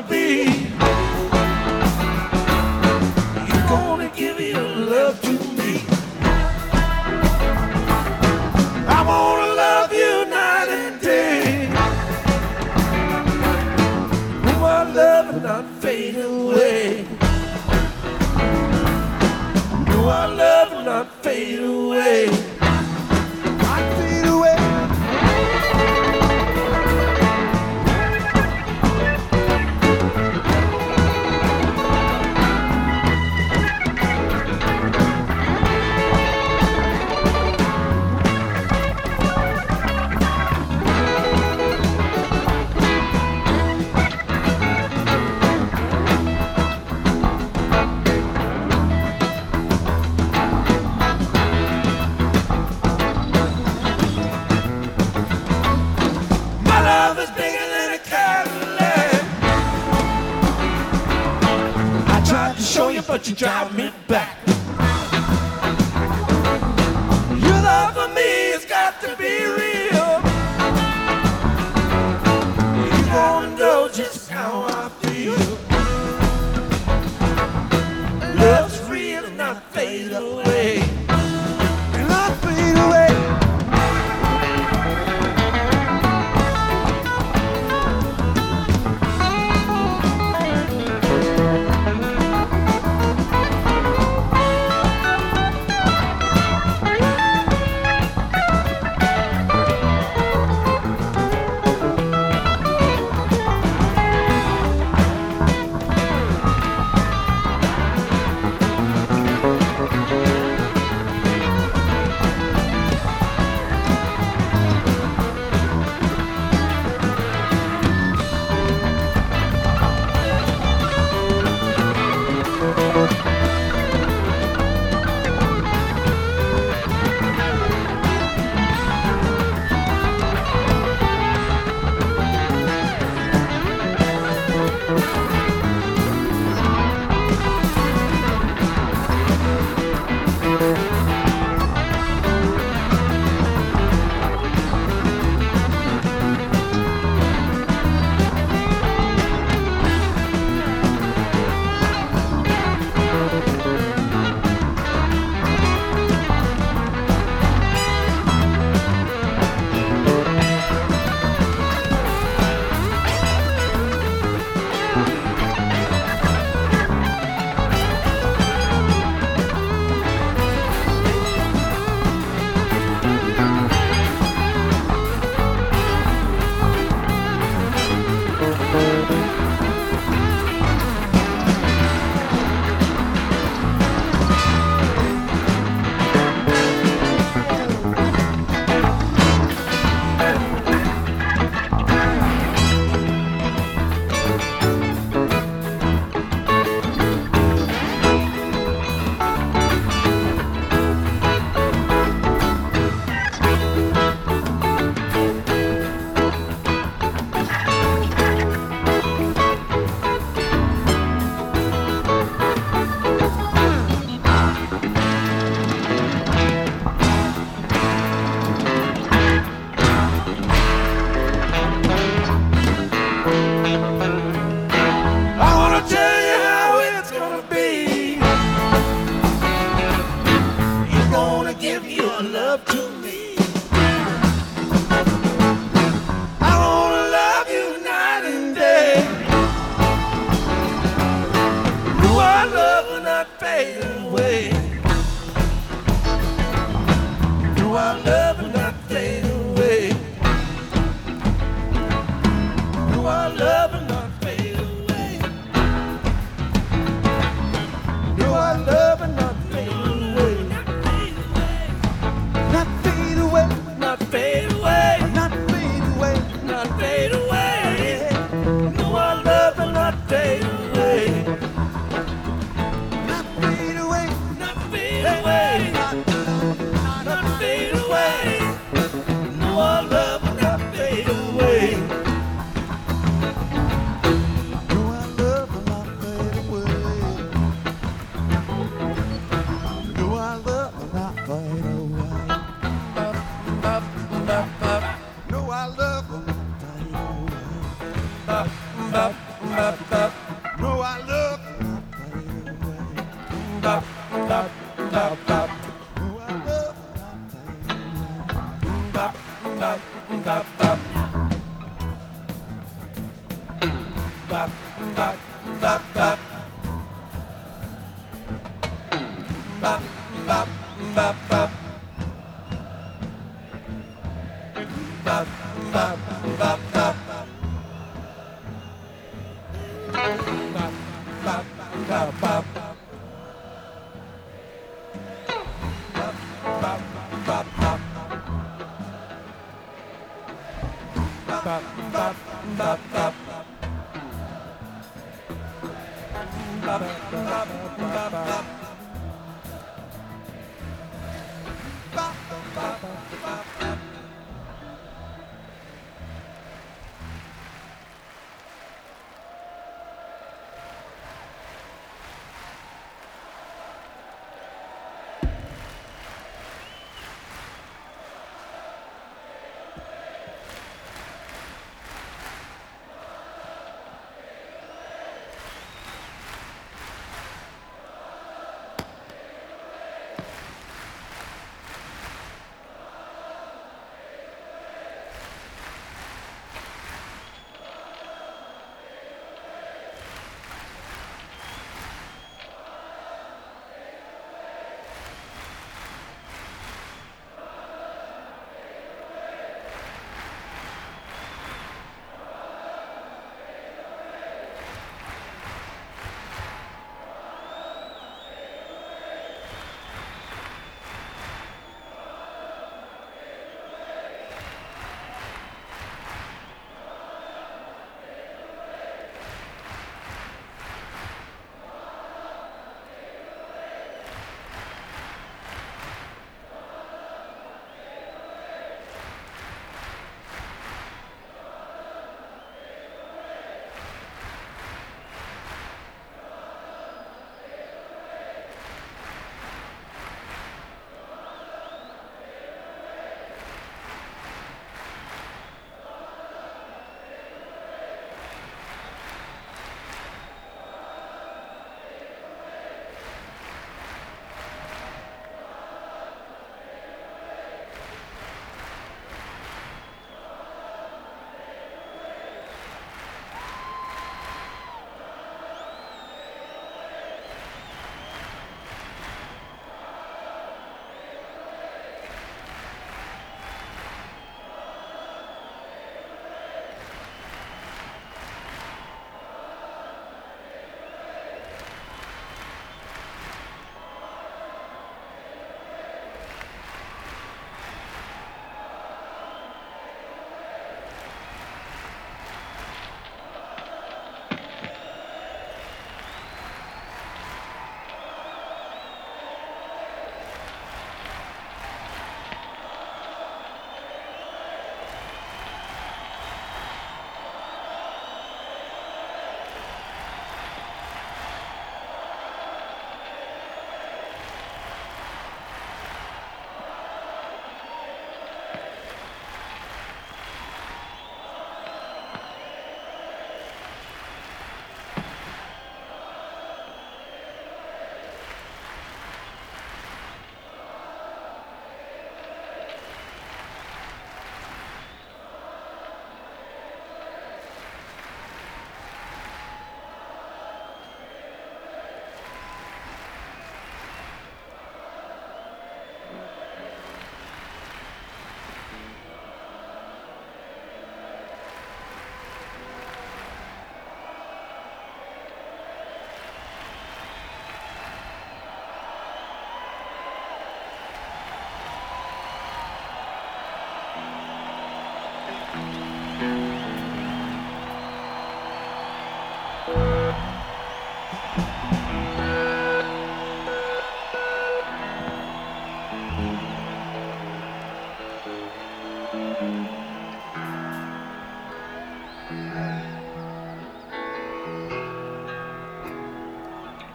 gonna be? You gonna give your love to me? I wanna love you night and day. No, our love will not fade away. No, our love will not fade away. Not fade away. Love is bigger than a Cadillac. I tried to show you, but you drive me back. Your love for me has got to be real. You wanna know just how I feel. Love's real and not fade away. And not fade away. Give your love to me. I wanna love you night and day. No, our love will not fade away. No, our love will not fade away. No, our love will not fade away. No, our love will not fade away. Not fade away, not fade away, not fade away, not fade away. No, our love will not fade away. Not fade away, not fade away, not fade away. No, our love will not fade away. No, our love will not fade away. No, our love will not fade away. No, I love them.